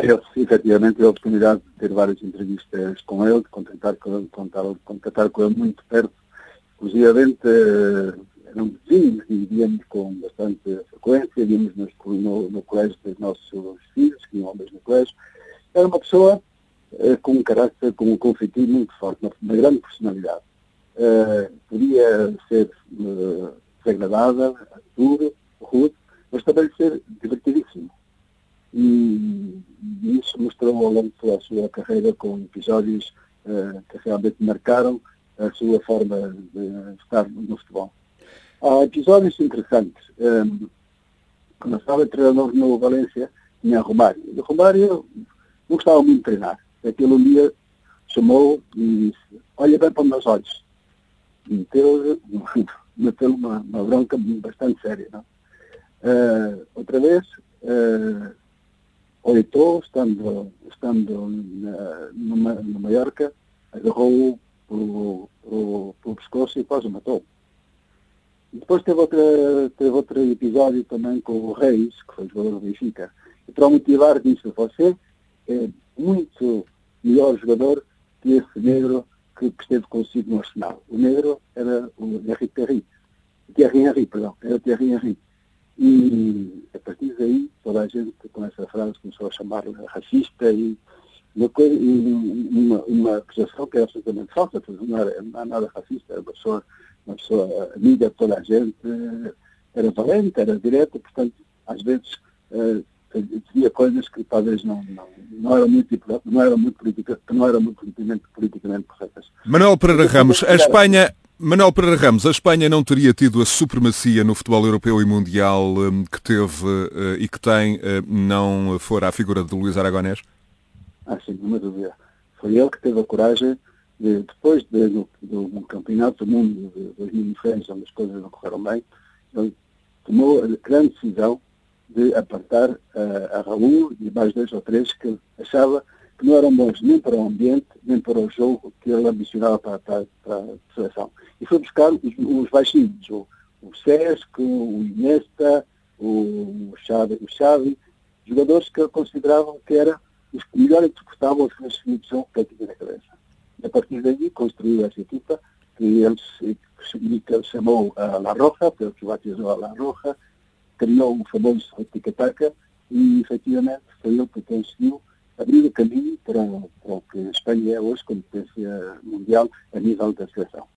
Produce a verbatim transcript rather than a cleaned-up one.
eu, efetivamente, tive a oportunidade de ter várias entrevistas com ele, de contactar com ele, contactar com ele muito perto. Inclusive, eram vizinhos e víamos com bastante frequência, víamos no, no, no colégio dos nossos filhos, que iam ao mesmo colégio. Era uma pessoa eh, com um caráter, com um conflito muito forte, uma, uma grande personalidade. Uh, podia ser uh, desagradável, duro, rude, mas também ser divertidíssimo. E, e isso mostrou ao longo da sua carreira com episódios uh, que realmente marcaram a sua forma de estar no futebol. Há episódios interessantes. Um, quando eu estava treinador no Valência, tinha Romário. E o Romário não gostava muito de treinar. Aquele um dia chamou e disse: olha bem para os meus olhos. E meteu-lhe meteu uma, uma bronca bastante séria. Não? Uh, outra vez, uh, Oitou, estando, estando na, numa, no Mallorca, agarrou-o pelo, pelo, pelo pescoço e quase o matou. Depois teve, outra, teve outro episódio também com o Reis, que foi jogador do Benfica. E para o motivar disse: você é muito melhor jogador que esse negro que, que esteve consigo no Arsenal. O negro era o Henri Thierry. Thierry Henry, perdão. Era o Thierry Henry. E a partir daí toda a gente com essa frase começou a chamar-lhe racista e uma, coisa, uma, uma acusação que é absolutamente falsa, porque não era, não era nada racista, era uma pessoa, uma pessoa amiga de toda a gente, era valente, era direta, portanto, às vezes uh, dizia coisas que talvez não, não, não eram muito, não eram muito, politica, não eram muito politicamente, politicamente corretas. Manuel Pereira Ramos, a Espanha... Manuel Pereira Ramos, a Espanha não teria tido a supremacia no futebol europeu e mundial que teve e que tem, não fora a figura de Luís Aragonés? Ah, sem nenhuma dúvida. Foi ele que teve a coragem, de, depois de, do, do Campeonato do Mundo de dois mil e seis, onde as coisas não correram bem, ele tomou a grande decisão de apartar uh, a Raul e mais dois ou três que achava que não eram bons nem para o ambiente, nem para o jogo que ele ambicionava para, para, para a seleção. E foi buscar os, os baixinhos, o, o Sesc, o Iniesta, o Xavi, o Xavi, jogadores que ele consideravam que eram os que melhor interpretavam a sua definição que ele tinha na cabeça. E a partir daí construiu essa equipa, que ele, que ele chamou a La Roja, que ele privatizou a La Roja, criou o famoso tic-tac e, efetivamente, foi ele que conseguiu abrir o caminho para, para o que a Espanha é hoje como potência mundial a nível da seleção.